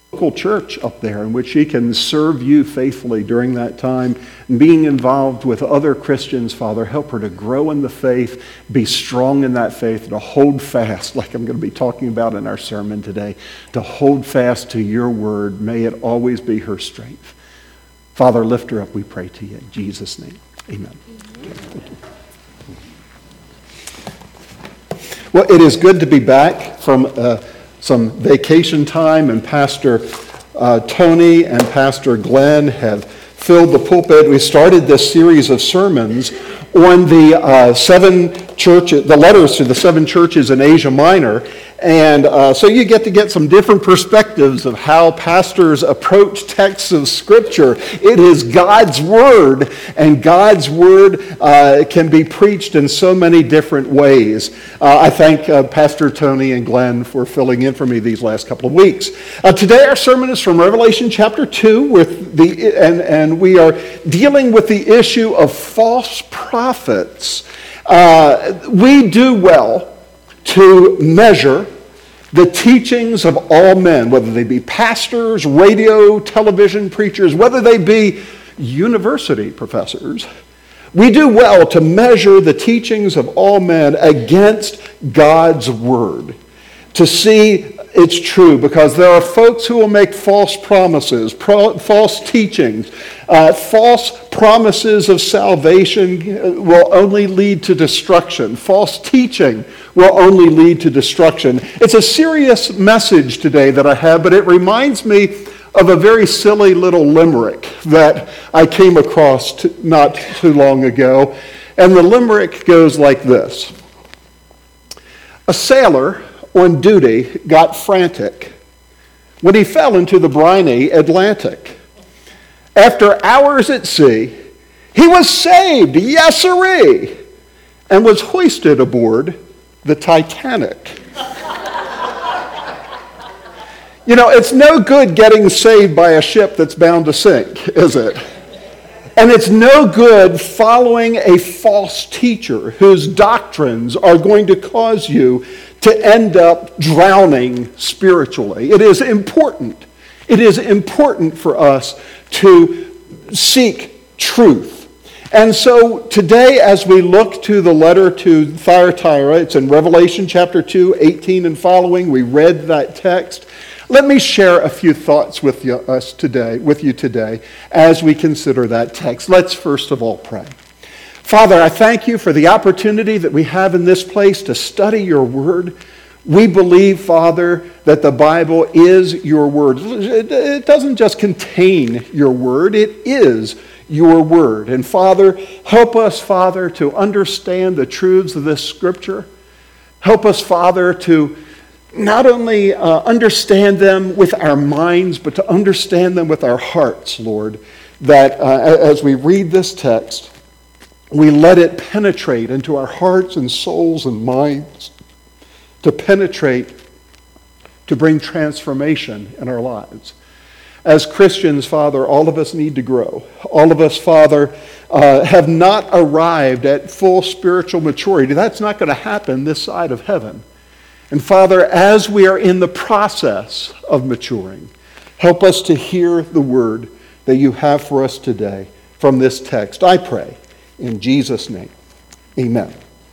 local church up there in which she can serve you faithfully during that time. And being involved with other Christians, Father, help her to grow in the faith, be strong in that faith, to hold fast, like I'm going to be talking about in our sermon today, to hold fast to your word. May it always be her strength. Father, lift her up, we pray to you in Jesus' name. Amen. Well, it is good to be back from some vacation time, and Pastor Tony and Pastor Glenn have filled the pulpit. We started this series of sermons on the the letters to the 7 churches in Asia Minor. And so you get to get some different perspectives of how pastors approach texts of Scripture. It is God's Word, and God's Word can be preached in so many different ways. I thank Pastor Tony and Glenn for filling in for me these last couple of weeks. Today our sermon is from Revelation chapter 2, and we are dealing with the issue of false prophets. We do well to measure the teachings of all men, whether they be pastors, radio, television preachers, whether they be university professors. We do well to measure the teachings of all men against God's word, to see it's true, because there are folks who will make false promises, false teachings. False promises of salvation will only lead to destruction. False teaching will only lead to destruction. It's a serious message today that I have, but it reminds me of a very silly little limerick that I came across not too long ago. And the limerick goes like this. A sailor on duty got frantic when he fell into the briny Atlantic. After hours at sea, he was saved, yes sirree, and was hoisted aboard the Titanic. You know, it's no good getting saved by a ship that's bound to sink, is it? And it's no good following a false teacher whose doctrines are going to cause you to end up drowning spiritually. It is important. It is important for us to seek truth. And so today, as we look to the letter to Thyatira, it's in Revelation chapter 2, 18 and following. We read that text. Let me share a few thoughts with you today as we consider that text. Let's first of all pray. Father, I thank you for the opportunity that we have in this place to study your word. We believe, Father, that the Bible is your word. It doesn't just contain your word, it is your word. And Father, help us, Father, to understand the truths of this scripture. Help us, Father, to not only understand them with our minds, but to understand them with our hearts, Lord, that as we read this text, we let it penetrate into our hearts and souls and minds, to penetrate, to bring transformation in our lives. As Christians, Father, all of us need to grow. All of us, Father, have not arrived at full spiritual maturity. That's not going to happen this side of heaven. And Father, as we are in the process of maturing, help us to hear the word that you have for us today from this text. I pray in Jesus' name, amen.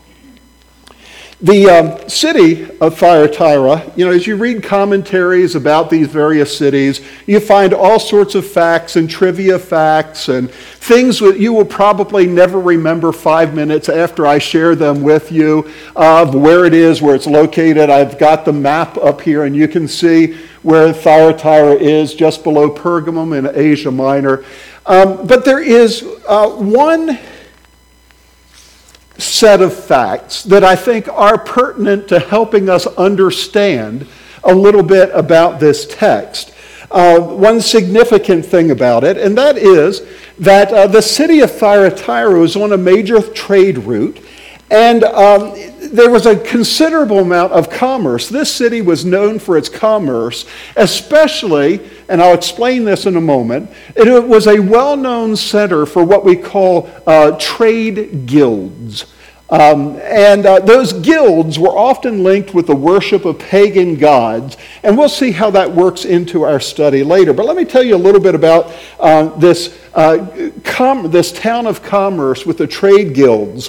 The city of Thyatira, as you read commentaries about these various cities, you find all sorts of facts and trivia facts and things that you will probably never remember 5 minutes after I share them with you of where it is, where it's located. I've got the map up here, and you can see where Thyatira is, just below Pergamum in Asia Minor. But there is one set of facts that I think are pertinent to helping us understand a little bit about this text. One significant thing about it, and that is that the city of Thyatira was on a major trade route, and there was a considerable amount of commerce. This city was known for its commerce, especially, and I'll explain this in a moment, it was a well-known center for what we call trade guilds. Those guilds were often linked with the worship of pagan gods, and we'll see how that works into our study later. But let me tell you a little bit about this town of commerce with the trade guilds.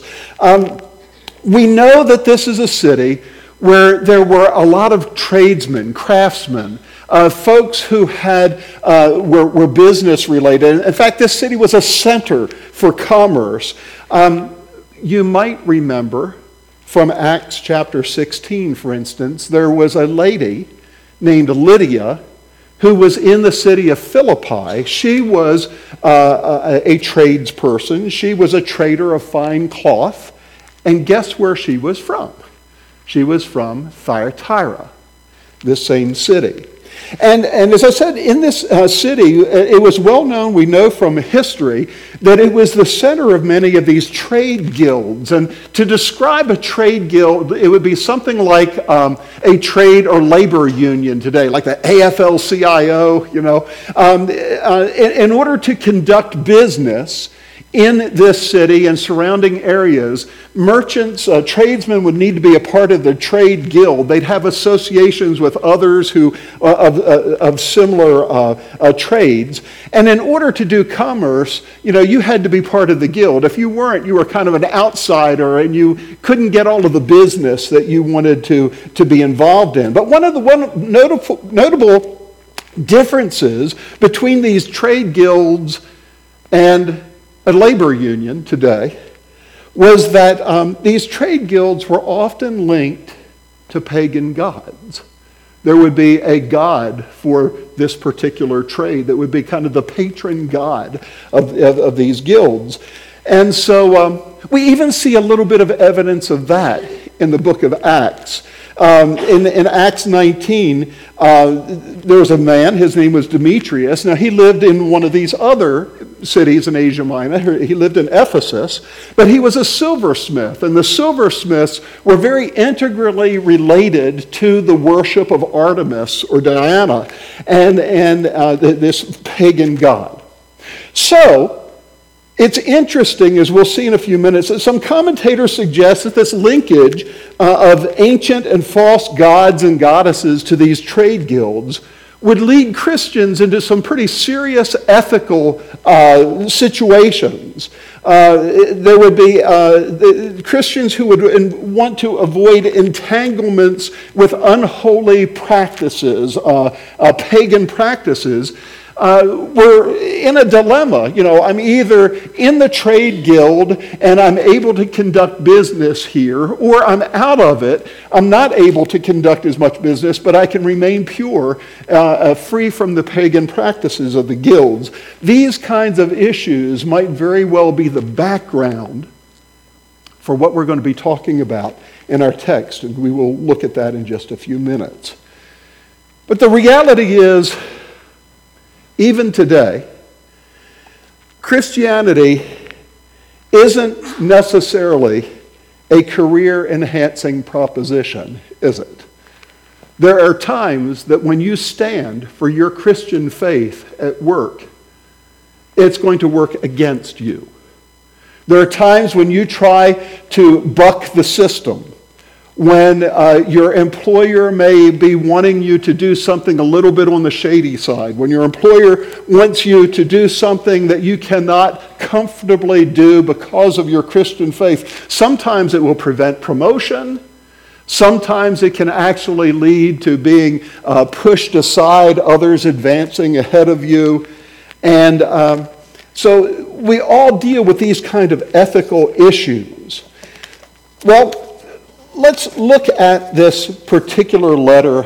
We know that this is a city where there were a lot of tradesmen, craftsmen, folks who were business related. In fact, this city was a center for commerce. You might remember from Acts chapter 16, for instance, there was a lady named Lydia who was in the city of Philippi. She was a tradesperson. She was a trader of fine cloth. And guess where she was from? She was from Thyatira, this same city. And as I said, in this city, it was well known, we know from history, that it was the center of many of these trade guilds. And to describe a trade guild, it would be something like a trade or labor union today, like the AFL-CIO, you know. In order to conduct business in this city and surrounding areas, merchants, tradesmen would need to be a part of the trade guild. They'd have associations with others who of similar trades. And in order to do commerce, you know, you had to be part of the guild. If you weren't, you were kind of an outsider and you couldn't get all of the business that you wanted to be involved in. But one notable differences between these trade guilds and a labor union today was that these trade guilds were often linked to pagan gods. There would be a god for this particular trade that would be kind of the patron god of these guilds. And so we even see a little bit of evidence of that in the book of Acts. In Acts 19, there was a man, his name was Demetrius. Now, he lived in one of these other cities in Asia Minor. He lived in Ephesus, but he was a silversmith, and the silversmiths were very integrally related to the worship of Artemis or Diana and this pagan god. So, it's interesting, as we'll see in a few minutes, that some commentators suggest that this linkage of ancient and false gods and goddesses to these trade guilds would lead Christians into some pretty serious ethical situations. There would be Christians who would want to avoid entanglements with unholy practices, pagan practices. We're in a dilemma. You know, I'm either in the trade guild and I'm able to conduct business here, or I'm out of it. I'm not able to conduct as much business, but I can remain pure, free from the pagan practices of the guilds. These kinds of issues might very well be the background for what we're going to be talking about in our text, and we will look at that in just a few minutes. But the reality is, even today, Christianity isn't necessarily a career-enhancing proposition, is it? There are times that when you stand for your Christian faith at work, it's going to work against you. There are times when you try to buck the system, when your employer may be wanting you to do something a little bit on the shady side, when your employer wants you to do something that you cannot comfortably do because of your Christian faith. Sometimes it will prevent promotion. Sometimes it can actually lead to being pushed aside, others advancing ahead of you. And so we all deal with these kind of ethical issues. Well, let's look at this particular letter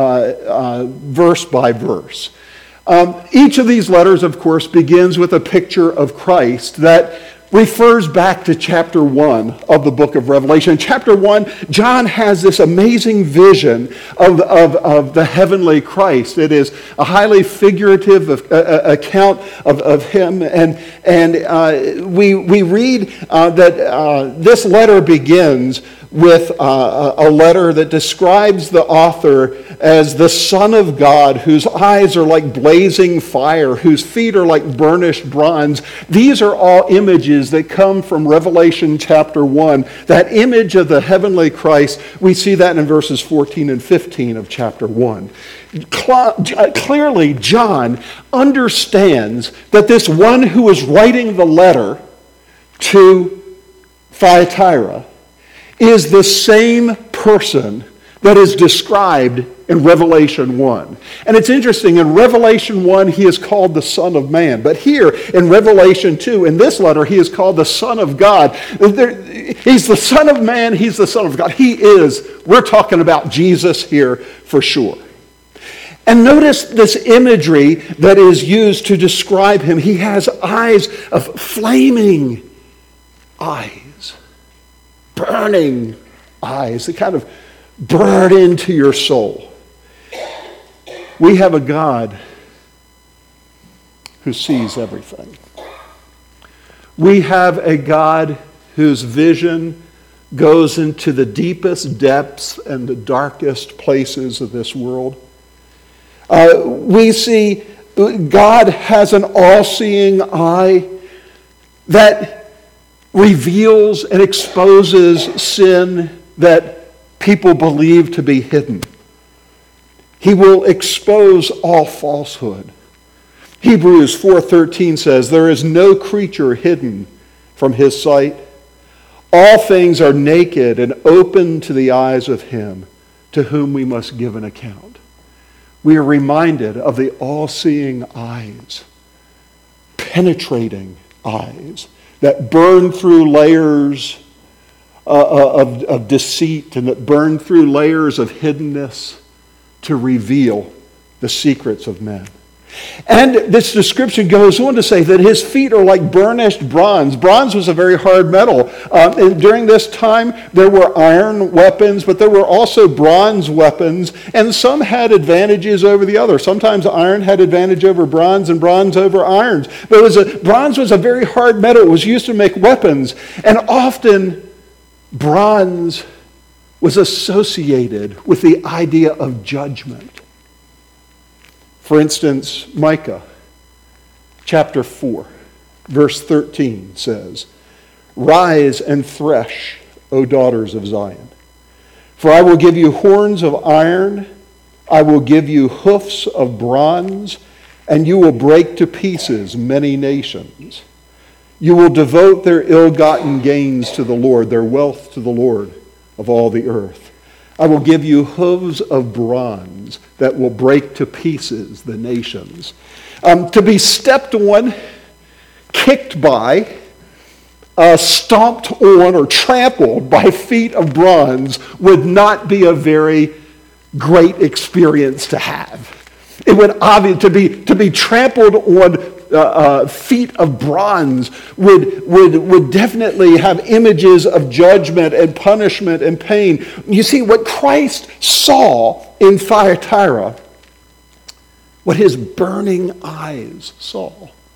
verse by verse. Each of these letters, of course, begins with a picture of Christ that refers back to chapter 1 of the book of Revelation. In chapter 1, John has this amazing vision of the heavenly Christ. It is a highly figurative account of him. And we read that this letter begins with a letter that describes the author as the Son of God, whose eyes are like blazing fire, whose feet are like burnished bronze. These are all images that come from Revelation chapter 1. That image of the heavenly Christ, we see that in verses 14 and 15 of chapter 1. Clearly, John understands that this one who is writing the letter to Thyatira is the same person that is described in Revelation 1. And it's interesting, in Revelation 1, he is called the Son of Man. But here, in Revelation 2, in this letter, he is called the Son of God. He's the Son of Man, he's the Son of God. We're talking about Jesus here for sure. And notice this imagery that is used to describe him. He has eyes of flaming eyes, burning eyes that kind of burn into your soul. We have a God who sees everything. We have a God whose vision goes into the deepest depths and the darkest places of this world. We see God has an all-seeing eye that reveals and exposes sin that people believe to be hidden. He will expose all falsehood. Hebrews 4:13 says, "There is no creature hidden from his sight. All things are naked and open to the eyes of him to whom we must give an account." We are reminded of the all-seeing eyes, penetrating eyes that burn through layers of deceit and that burn through layers of hiddenness to reveal the secrets of men. And this description goes on to say that his feet are like burnished bronze. Bronze was a very hard metal. And during this time, there were iron weapons, but there were also bronze weapons, and some had advantages over the other. Sometimes iron had advantage over bronze and bronze over irons. But bronze was a very hard metal. It was used to make weapons, and often bronze was associated with the idea of judgment. For instance, Micah chapter 4, verse 13 says, "Rise and thresh, O daughters of Zion, for I will give you horns of iron, I will give you hoofs of bronze, and you will break to pieces many nations. You will devote their ill-gotten gains to the Lord, their wealth to the Lord of all the earth. I will give you hooves of bronze that will break to pieces the nations." To be stepped on, kicked by, stomped on, or trampled by feet of bronze would not be a very great experience to have. It would obviously to be trampled on feet of bronze would definitely have images of judgment and punishment and pain. You see, what Christ saw in Thyatira, what his burning eyes saw,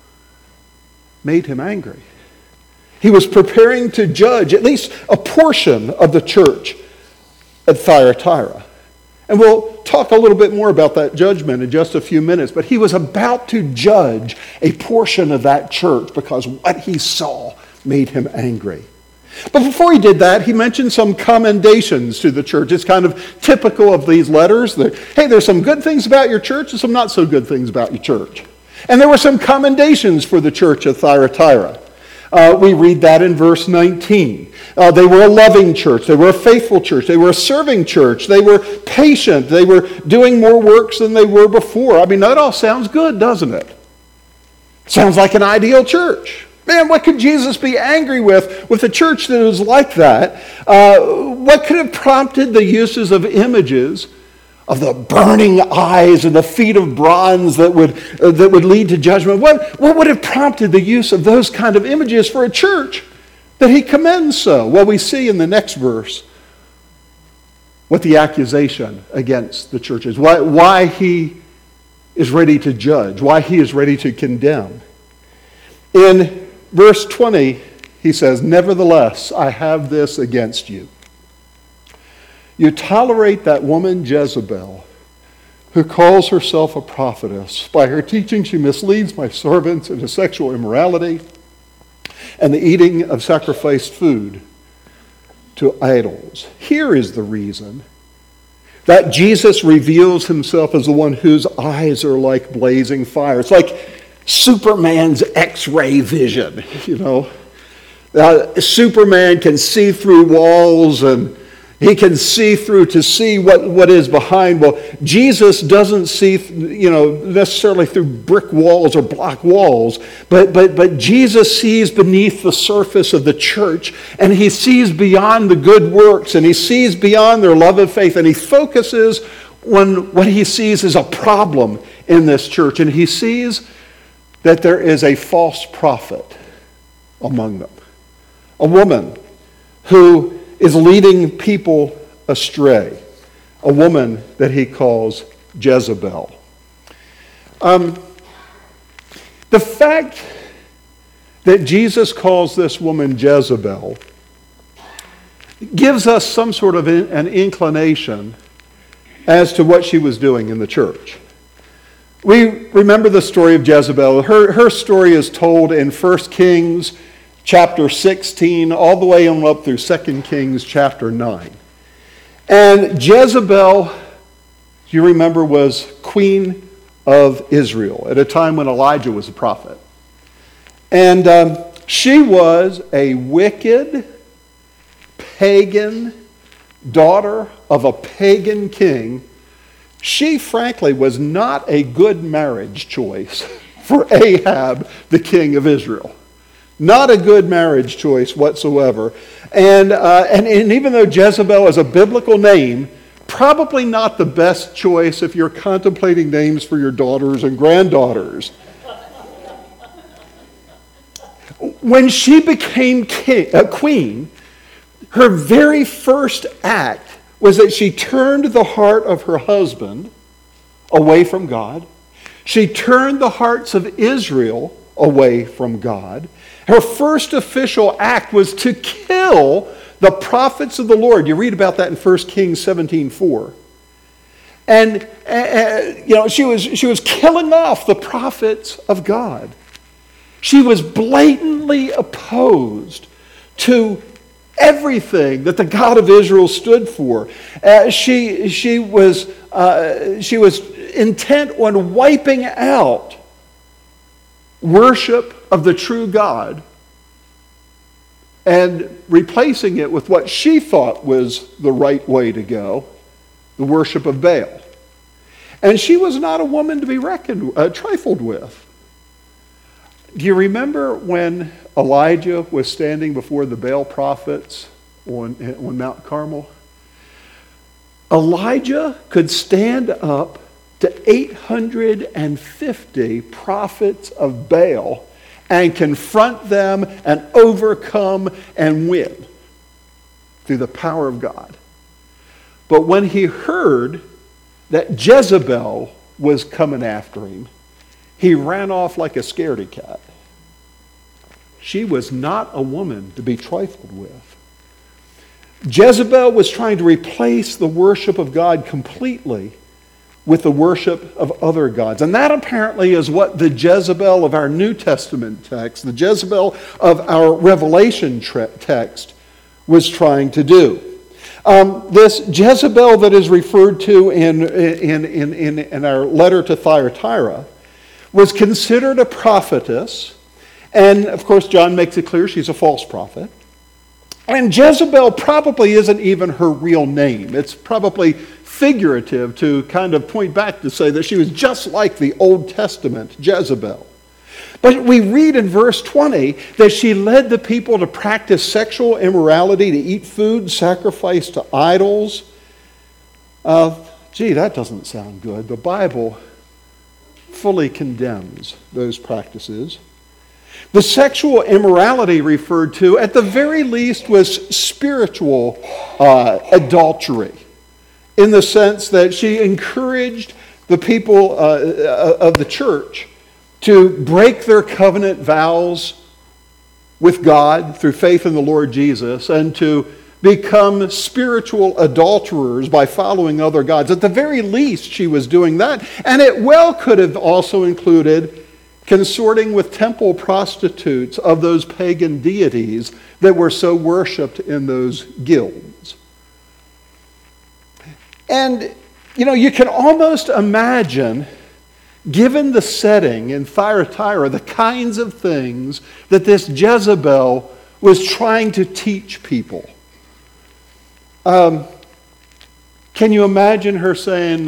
made him angry. He was preparing to judge at least a portion of the church at Thyatira. And we'll talk a little bit more about that judgment in just a few minutes. But he was about to judge a portion of that church because what he saw made him angry. But before he did that, he mentioned some commendations to the church. It's kind of typical of these letters that, hey, there's some good things about your church and some not so good things about your church. And there were some commendations for the church of Thyatira. We read that in verse 19. They were a loving church. They were a faithful church. They were a serving church. They were patient. They were doing more works than they were before. I mean, that all sounds good, doesn't it? Sounds like an ideal church. Man, what could Jesus be angry with a church that was like that? What could have prompted the uses of images of the burning eyes and the feet of bronze that would lead to judgment? What would have prompted the use of those kind of images for a church that he commends so? Well, we see in the next verse what the accusation against the church is, why he is ready to judge, why he is ready to condemn. In verse 20, he says, "Nevertheless, I have this against you. You tolerate that woman Jezebel, who calls herself a prophetess. By her teaching, she misleads my servants into sexual immorality and the eating of sacrificed food to idols. Here is the reason that Jesus reveals himself as the one whose eyes are like blazing fire. It's like Superman's X-ray vision, you know. Superman can see through walls and he can see through to see what is behind. Well, Jesus doesn't see, necessarily through brick walls or block walls, but Jesus sees beneath the surface of the church, and he sees beyond the good works, and he sees beyond their love and faith, and he focuses on what he sees as a problem in this church, and he sees that there is a false prophet among them, a woman who is leading people astray, a woman that he calls Jezebel. The fact that Jesus calls this woman Jezebel gives us some sort of an inclination as to what she was doing in the church. We remember the story of Jezebel. Her story is told in 1 Kings chapter 16, all the way on up through 2 Kings chapter 9. And Jezebel, you remember, was queen of Israel at a time when Elijah was a prophet. And she was a wicked, pagan daughter of a pagan king. She, frankly, was not a good marriage choice for Ahab, the king of Israel. Not a good marriage choice whatsoever. And even though Jezebel is a biblical name, probably not the best choice if you're contemplating names for your daughters and granddaughters. When she became queen, her very first act was that she turned the heart of her husband away from God. She turned the hearts of Israel away from God. Her first official act was to kill the prophets of the Lord. You read about that in 1 Kings 17:4. And she was killing off the prophets of God. She was blatantly opposed to everything that the God of Israel stood for. She was intent on wiping out worship of the true God and replacing it with what she thought was the right way to go, the worship of Baal. And she was not a woman to be trifled with. Do you remember when Elijah was standing before the Baal prophets on Mount Carmel? Elijah could stand up to 850 prophets of Baal and confront them and overcome and win through the power of God. But when he heard that Jezebel was coming after him, he ran off like a scaredy cat. She was not a woman to be trifled with. Jezebel was trying to replace the worship of God completely with the worship of other gods. And that apparently is what the Jezebel of our New Testament text, the Jezebel of our Revelation text, was trying to do. This Jezebel that is referred to in our letter to Thyatira was considered a prophetess. And, of course, John makes it clear she's a false prophet. And Jezebel probably isn't even her real name. It's probably figurative to kind of point back to say that she was just like the Old Testament Jezebel. But we read in verse 20 that she led the people to practice sexual immorality, to eat food sacrificed to idols. That doesn't sound good. The Bible fully condemns those practices. The sexual immorality referred to, at the very least, was spiritual adultery, in the sense that she encouraged the people of the church to break their covenant vows with God through faith in the Lord Jesus and to become spiritual adulterers by following other gods. At the very least, she was doing that. And it well could have also included consorting with temple prostitutes of those pagan deities that were so worshipped in those guilds. And, you can almost imagine, given the setting in Thyatira, the kinds of things that this Jezebel was trying to teach people. Can you imagine her saying,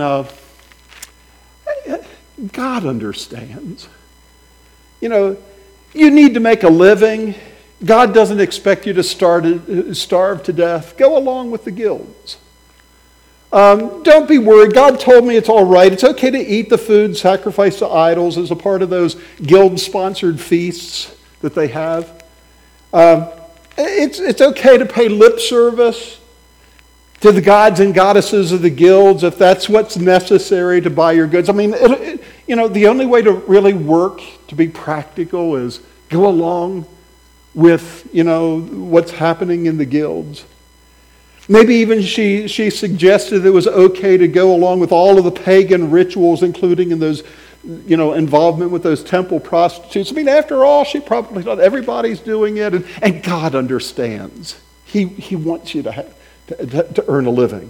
God understands. You need to make a living. God doesn't expect you to starve to death. Go along with the guilds. Don't be worried. God told me it's all right. It's okay to eat the food sacrificed to idols as a part of those guild-sponsored feasts that they have. It's okay to pay lip service to the gods and goddesses of the guilds if that's what's necessary to buy your goods. I mean, the only way to really work, to be practical, is go along with, what's happening in the guilds. Maybe even she suggested it was okay to go along with all of the pagan rituals, including in those, involvement with those temple prostitutes. I mean, after all, she probably thought everybody's doing it, and God understands. He wants you to earn a living.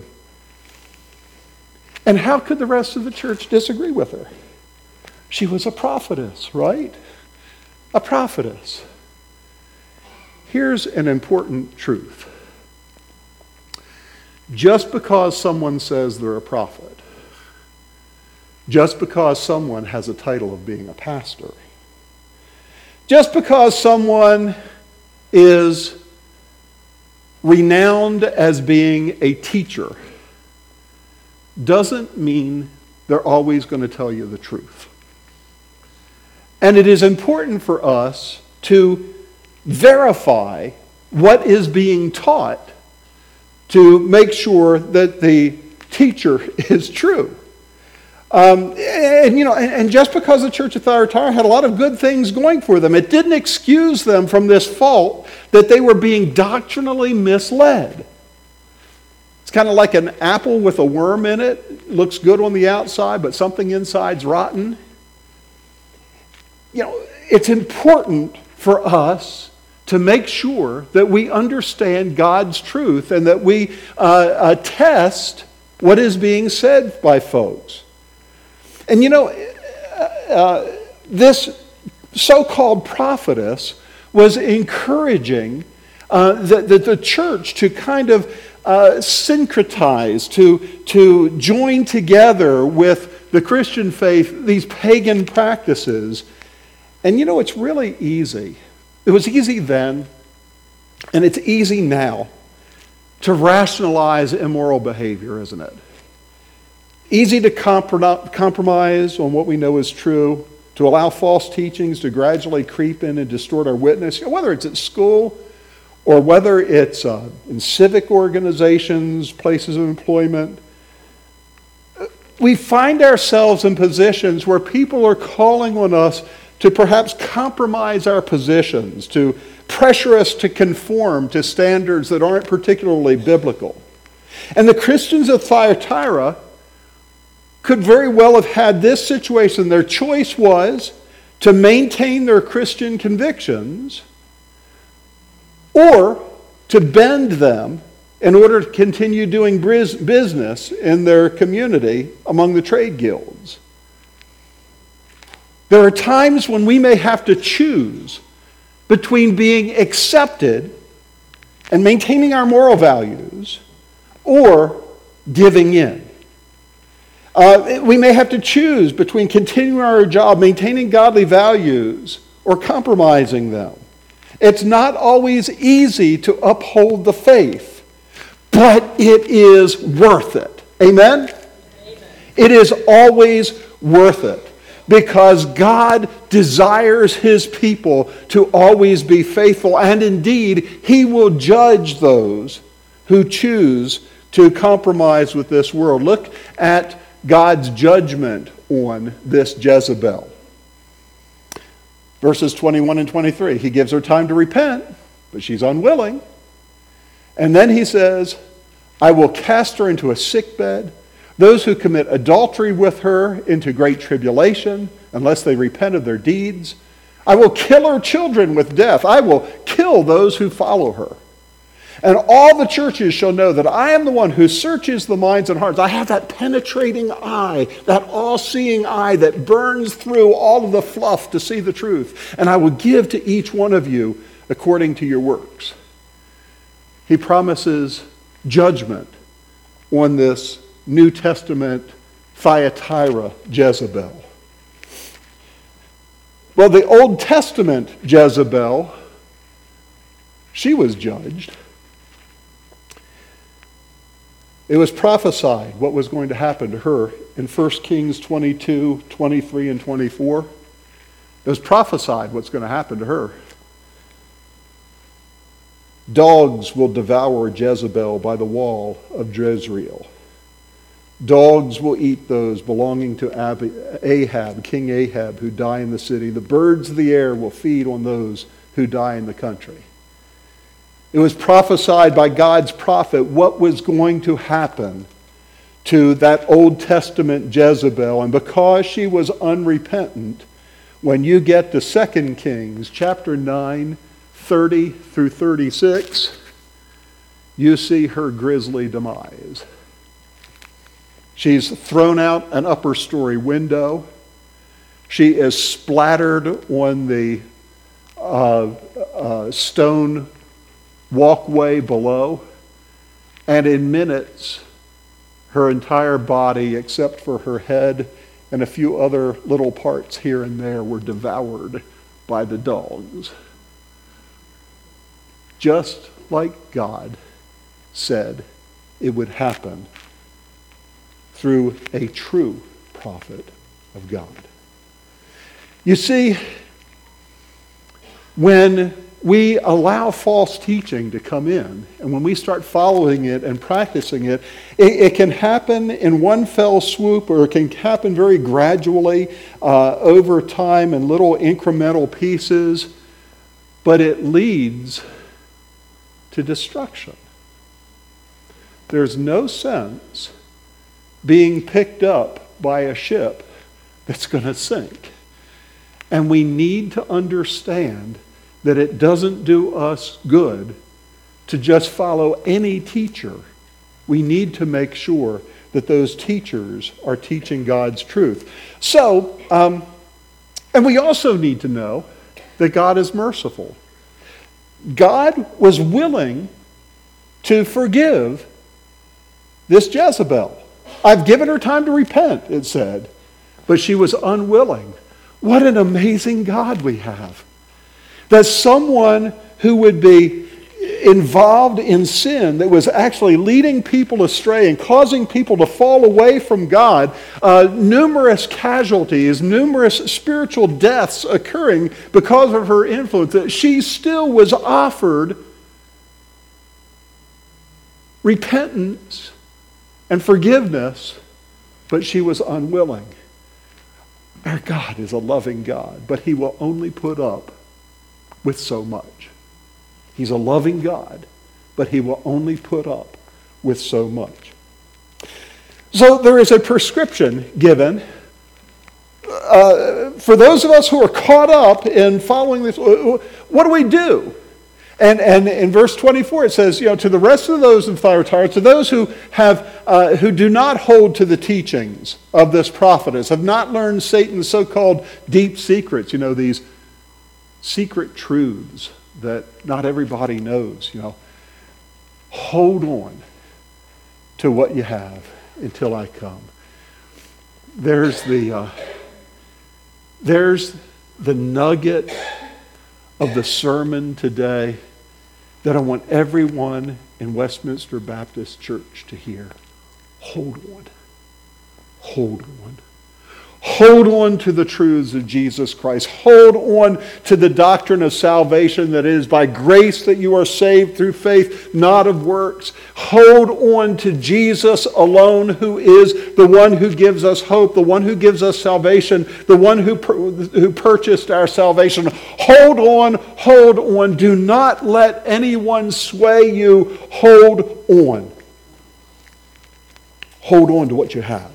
And how could the rest of the church disagree with her? She was a prophetess, right? A prophetess. Here's an important truth. Just because someone says they're a prophet, just because someone has a title of being a pastor, just because someone is renowned as being a teacher, doesn't mean they're always going to tell you the truth. And it is important for us to verify what is being taught to make sure that the teacher is true. And just because the Church of Thyatira had a lot of good things going for them, it didn't excuse them from this fault that they were being doctrinally misled. It's kind of like an apple with a worm in it. It looks good on the outside, but something inside's rotten. It's important for us to make sure that we understand God's truth and that we test what is being said by folks. And this so-called prophetess was encouraging the church to kind of syncretize, to join together with the Christian faith these pagan practices. And it's really easy. It was easy then, and it's easy now to rationalize immoral behavior, isn't it? Easy to compromise on what we know is true, to allow false teachings to gradually creep in and distort our witness, whether it's at school or whether it's in civic organizations, places of employment. We find ourselves in positions where people are calling on us to perhaps compromise our positions, to pressure us to conform to standards that aren't particularly biblical. And the Christians of Thyatira could very well have had this situation. Their choice was to maintain their Christian convictions or to bend them in order to continue doing business in their community among the trade guilds. There are times when we may have to choose between being accepted and maintaining our moral values or giving in. We may have to choose between continuing our job, maintaining godly values, or compromising them. It's not always easy to uphold the faith, but it is worth it. Amen? Amen. It is always worth it. Because God desires His people to always be faithful. And indeed, He will judge those who choose to compromise with this world. Look at God's judgment on this Jezebel. Verses 21 and 23. He gives her time to repent, but she's unwilling. And then he says, I will cast her into a sickbed, those who commit adultery with her into great tribulation, unless they repent of their deeds. I will kill her children with death. I will kill those who follow her. And all the churches shall know that I am the one who searches the minds and hearts. I have that penetrating eye, that all-seeing eye that burns through all of the fluff to see the truth. And I will give to each one of you according to your works. He promises judgment on this New Testament Thyatira Jezebel. Well, the Old Testament Jezebel, she was judged. It was prophesied what was going to happen to her in 1 Kings 22, 23, and 24. It was prophesied what's going to happen to her. Dogs will devour Jezebel by the wall of Jezreel. Dogs will eat those belonging to Ahab, King Ahab, who die in the city. The birds of the air will feed on those who die in the country. It was prophesied by God's prophet what was going to happen to that Old Testament Jezebel. And because she was unrepentant, when you get to 2 Kings chapter 9, 30 through 36, you see her grisly demise. She's thrown out an upper story window. She is splattered on the stone walkway below. And in minutes, her entire body, except for her head and a few other little parts here and there, were devoured by the dogs. Just like God said it would happen through a true prophet of God. You see, when we allow false teaching to come in, and when we start following it and practicing it, it can happen in one fell swoop, or it can happen very gradually over time in little incremental pieces, but it leads to destruction. There's no sense being picked up by a ship that's going to sink. And we need to understand that it doesn't do us good to just follow any teacher. We need to make sure that those teachers are teaching God's truth. So, and we also need to know that God is merciful. God was willing to forgive this Jezebel. I've given her time to repent, it said, but she was unwilling. What an amazing God we have. That someone who would be involved in sin, that was actually leading people astray and causing people to fall away from God, numerous casualties, numerous spiritual deaths occurring because of her influence, that she still was offered repentance and forgiveness, but she was unwilling. Our God is a loving God, but He will only put up with so much. He's a loving God, but He will only put up with so much. So there is a prescription given for those of us who are caught up in following this. What do we do? And in verse 24 it says, to the rest of those in Thyatira, to those who do not hold to the teachings of this prophetess, have not learned Satan's so-called deep secrets, these secret truths that not everybody knows, hold on to what you have until I come. There's the nugget of the sermon today that I want everyone in Westminster Baptist Church to hear. Hold on. Hold on. Hold on to the truths of Jesus Christ. Hold on to the doctrine of salvation, that it is by grace that you are saved through faith, not of works. Hold on to Jesus alone, who is the one who gives us hope, the one who gives us salvation, the one who purchased our salvation. Hold on, hold on. Do not let anyone sway you. Hold on. Hold on to what you have.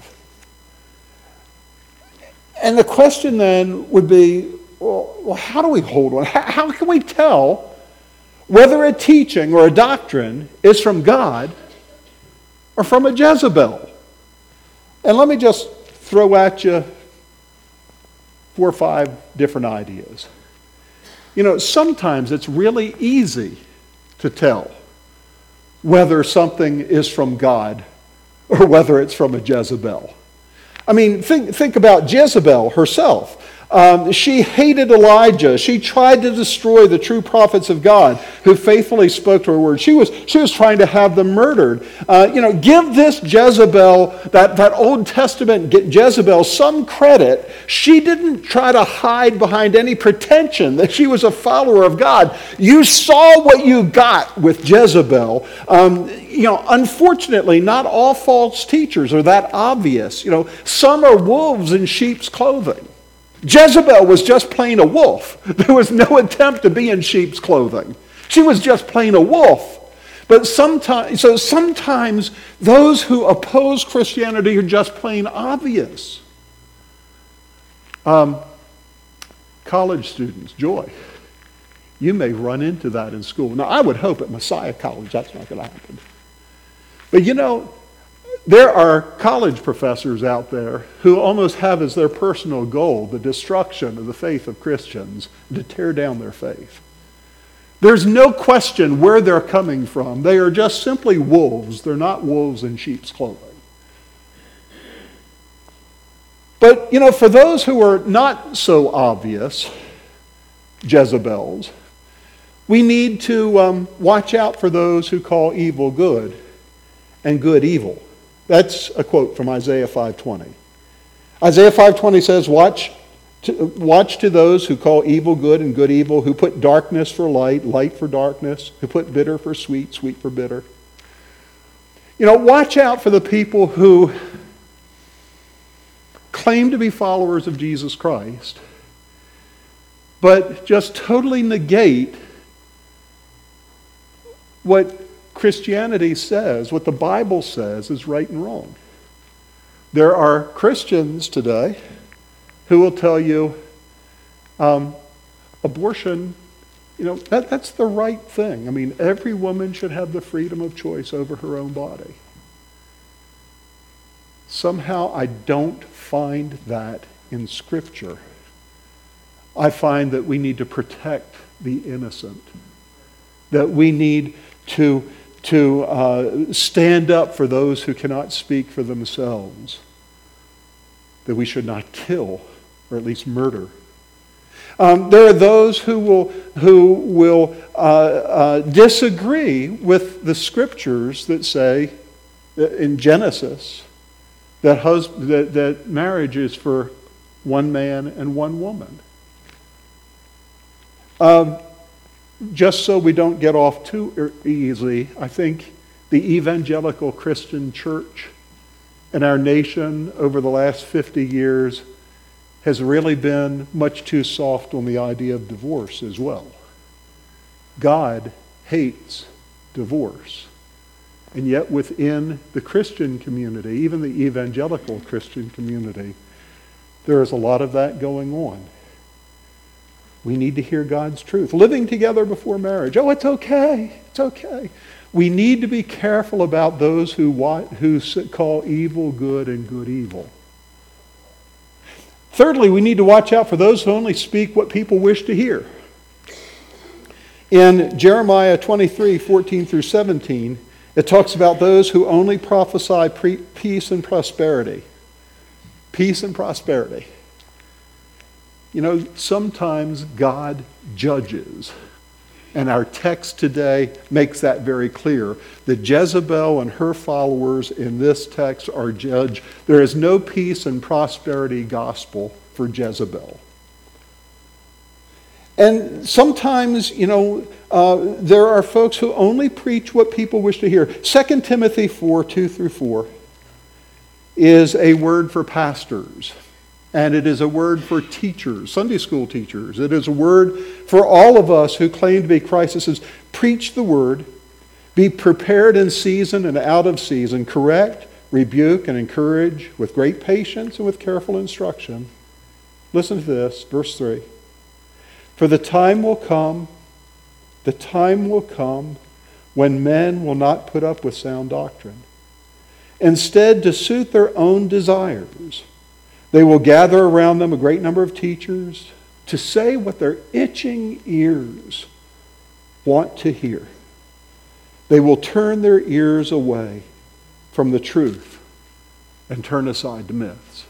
And the question then would be, well, how do we hold on? How can we tell whether a teaching or a doctrine is from God or from a Jezebel? And let me just throw at you 4 or 5 different ideas. You know, sometimes it's really easy to tell whether something is from God or whether it's from a Jezebel. I mean, think about Jezebel herself. She hated Elijah. She tried to destroy the true prophets of God who faithfully spoke to her word. She was trying to have them murdered. Give this Jezebel, that Old Testament Jezebel, some credit. She didn't try to hide behind any pretension that she was a follower of God. You saw what you got with Jezebel. Unfortunately, not all false teachers are that obvious. Some are wolves in sheep's clothing. Jezebel was just plain a wolf. There was no attempt to be in sheep's clothing. She was just plain a wolf. But sometimes those who oppose Christianity are just plain obvious. College students, joy. You may run into that in school. Now, I would hope at Messiah College that's not going to happen. But there are college professors out there who almost have as their personal goal the destruction of the faith of Christians, to tear down their faith. There's no question where they're coming from. They are just simply wolves. They're not wolves in sheep's clothing. But, for those who are not so obvious Jezebels, we need to watch out for those who call evil good and good evil. That's a quote from Isaiah 5:20. Isaiah 5:20 says, Watch to those who call evil good and good evil, who put darkness for light, light for darkness, who put bitter for sweet, sweet for bitter. Watch out for the people who claim to be followers of Jesus Christ, but just totally negate what Christianity says, what the Bible says is right and wrong. There are Christians today who will tell you abortion, that's the right thing. I mean, every woman should have the freedom of choice over her own body. Somehow I don't find that in Scripture. I find that we need to protect the innocent, that we need to stand up for those who cannot speak for themselves, that we should not kill or at least murder. There are those who will disagree with the Scriptures that say in Genesis that marriage is for one man and one woman. Just so we don't get off too easily, I think the evangelical Christian church in our nation over the last 50 years has really been much too soft on the idea of divorce as well. God hates divorce. And yet within the Christian community, even the evangelical Christian community, there is a lot of that going on. We need to hear God's truth. Living together before marriage. Oh, it's okay. It's okay. We need to be careful about those who call evil good and good evil. Thirdly, we need to watch out for those who only speak what people wish to hear. In Jeremiah 23:14-17, it talks about those who only prophesy peace and prosperity. Peace and prosperity. Sometimes God judges, And our text today makes that very clear. That Jezebel and her followers in this text are judged. There is no peace and prosperity gospel for Jezebel. And sometimes, there are folks who only preach what people wish to hear. 2 Timothy 4, 2 through 4 is a word for pastors. And it is a word for teachers, Sunday school teachers. It is a word for all of us who claim to be Christ. It says, preach the word, be prepared in season and out of season, correct, rebuke, and encourage with great patience and with careful instruction. Listen to this, verse 3. For the time will come when men will not put up with sound doctrine. Instead, to suit their own desires, they will gather around them a great number of teachers to say what their itching ears want to hear. They will turn their ears away from the truth and turn aside to myths.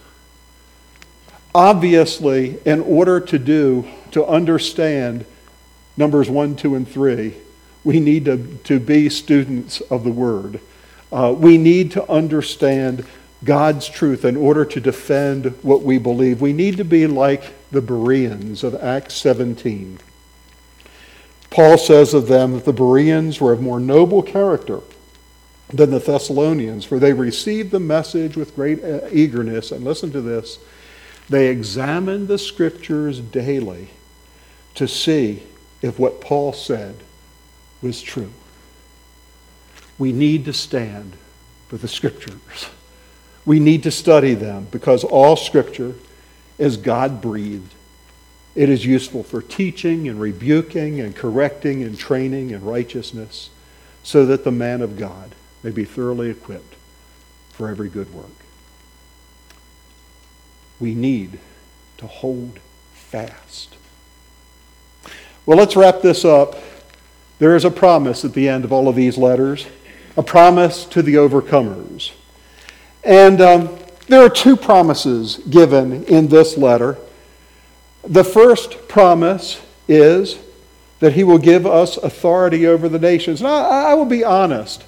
Obviously, in order to understand Numbers 1, 2, and 3, we need to be students of the Word. We need to understand God's truth in order to defend what we believe. We need to be like the Bereans of Acts 17. Paul says of them that the Bereans were of more noble character than the Thessalonians, for they received the message with great eagerness. And listen to this, they examined the Scriptures daily to see if what Paul said was true. We need to stand for the Scriptures. We need to study them because all Scripture is God-breathed. It is useful for teaching and rebuking and correcting and training in righteousness so that the man of God may be thoroughly equipped for every good work. We need to hold fast. Well, let's wrap this up. There is a promise at the end of all of these letters, a promise to the overcomers. And there are two promises given in this letter. The first promise is that he will give us authority over the nations. And I will be honest.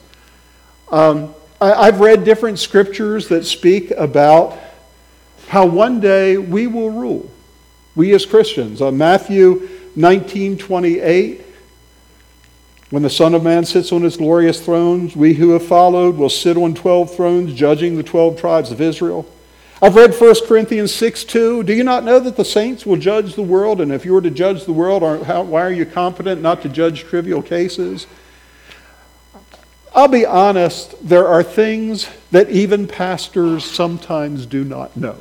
I've read different scriptures that speak about how one day we will rule. We as Christians. Matthew 19:28. When the Son of Man sits on his glorious throne, we who have followed will sit on 12 thrones, judging the 12 tribes of Israel. I've read 1 Corinthians 6:2. Do you not know that the saints will judge the world? And if you were to judge the world, why are you confident not to judge trivial cases? I'll be honest, there are things that even pastors sometimes do not know.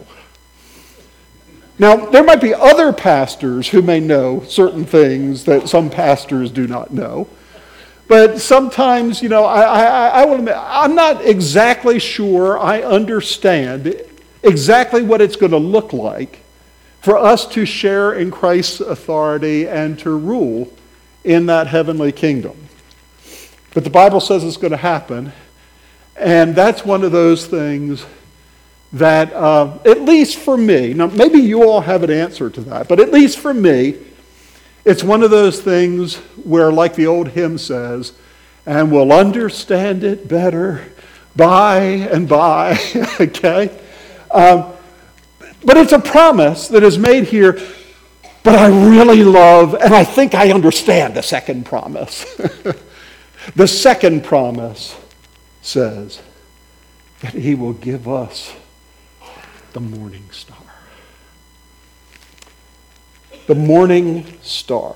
Now, there might be other pastors who may know certain things that some pastors do not know. But sometimes, I will admit, I'm not exactly sure I understand exactly what it's going to look like for us to share in Christ's authority and to rule in that heavenly kingdom. But the Bible says it's going to happen, and that's one of those things that, at least for me, now maybe you all have an answer to that, but at least for me, it's one of those things where, like the old hymn says, and we'll understand it better by and by, okay? But it's a promise that is made here, but I really love, and I think I understand the second promise. The second promise says that he will give us the morning star. The morning star.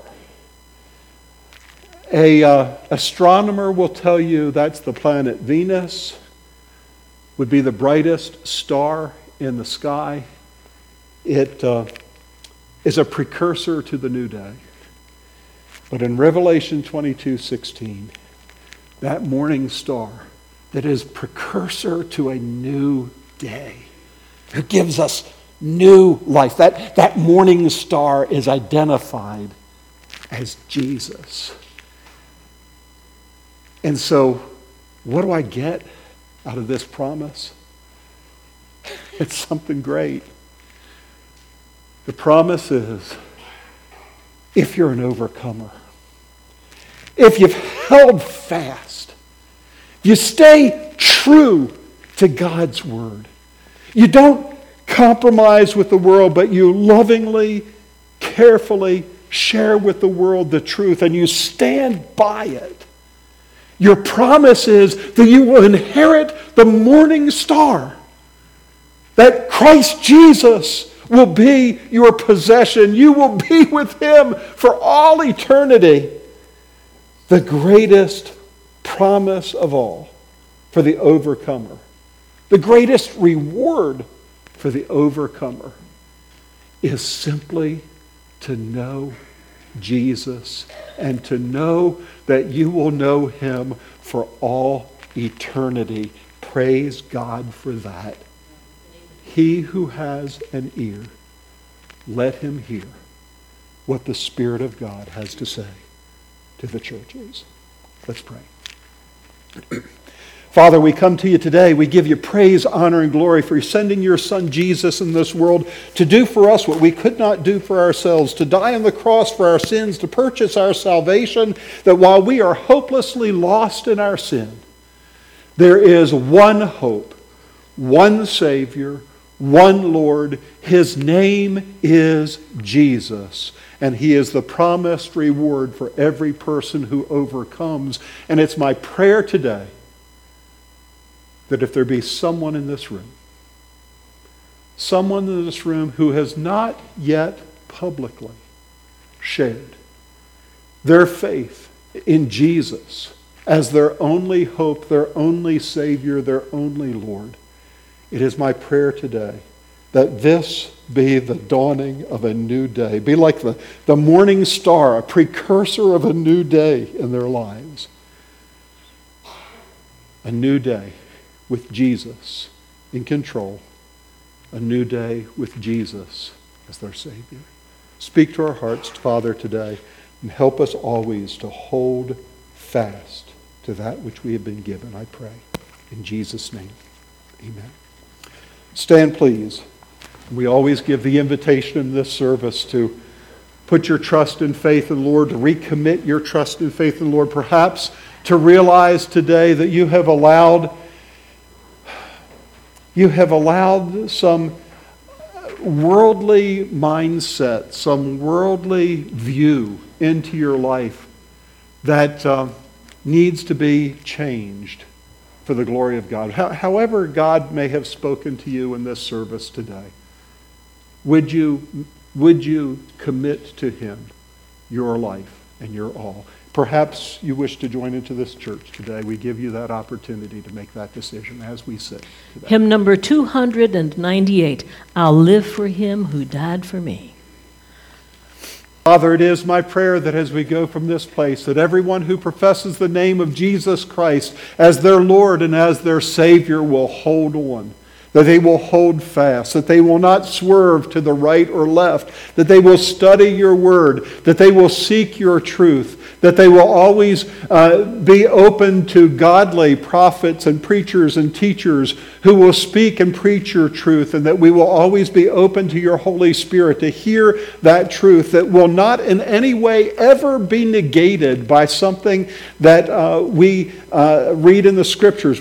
An astronomer will tell you that's the planet Venus, would be the brightest star in the sky. It is a precursor to the new day. But in Revelation 22:16, that morning star that is precursor to a new day, who gives us new life. That morning star is identified as Jesus. And so, what do I get out of this promise? It's something great. The promise is, if you're an overcomer, if you've held fast, you stay true to God's word. You don't compromise with the world, but you lovingly, carefully share with the world the truth, and you stand by it. Your promise is that you will inherit the morning star, that Christ Jesus will be your possession. You will be with him for all eternity. The greatest promise of all for the overcomer, the greatest reward for the overcomer, is simply to know Jesus and to know that you will know him for all eternity. Praise God for that. He who has an ear, let him hear what the Spirit of God has to say to the churches. Let's pray. Father, we come to you today. We give you praise, honor, and glory for sending your Son Jesus in this world to do for us what we could not do for ourselves, to die on the cross for our sins, to purchase our salvation, that while we are hopelessly lost in our sin, there is one hope, one Savior, one Lord. His name is Jesus, and he is the promised reward for every person who overcomes. And it's my prayer today that if there be someone in this room who has not yet publicly shared their faith in Jesus as their only hope, their only Savior, their only Lord, it is my prayer today that this be the dawning of a new day, be like the morning star, a precursor of a new day in their lives. A new day with Jesus in control, a new day with Jesus as their Savior. Speak to our hearts, Father, today, and help us always to hold fast to that which we have been given, I pray. In Jesus' name, amen. Stand, please. We always give the invitation in this service to put your trust and faith in the Lord, to recommit your trust and faith in the Lord, perhaps to realize today that you have allowed some worldly mindset, some worldly view into your life that needs to be changed for the glory of God. However God may have spoken to you in this service today, would you commit to him your life and your all? Perhaps you wish to join into this church today. We give you that opportunity to make that decision as we sit today. Hymn number 298, I'll live for him who died for me. Father, it is my prayer that as we go from this place, that everyone who professes the name of Jesus Christ as their Lord and as their Savior will hold on, that they will hold fast, that they will not swerve to the right or left, that they will study your word, that they will seek your truth, that they will always be open to godly prophets and preachers and teachers who will speak and preach your truth, and that we will always be open to your Holy Spirit to hear that truth that will not in any way ever be negated by something that we read in the Scriptures.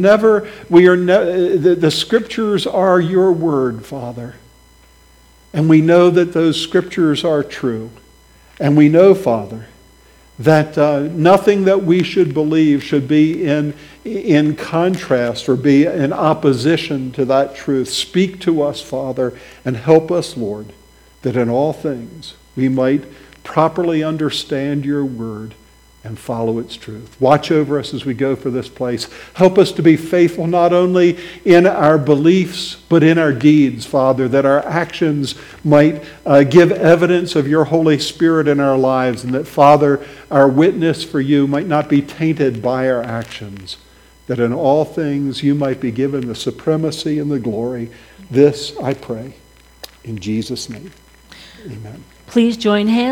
The Scriptures are your word, Father. And we know that those Scriptures are true. And we know, Father, that nothing that we should believe should be in contrast or be in opposition to that truth. Speak to us, Father, and help us, Lord, that in all things we might properly understand your word and follow its truth. Watch over us as we go for this place. Help us to be faithful not only in our beliefs, but in our deeds, Father, that our actions might give evidence of your Holy Spirit in our lives, and that, Father, our witness for you might not be tainted by our actions, that in all things you might be given the supremacy and the glory. This I pray in Jesus' name. Amen. Please join hands.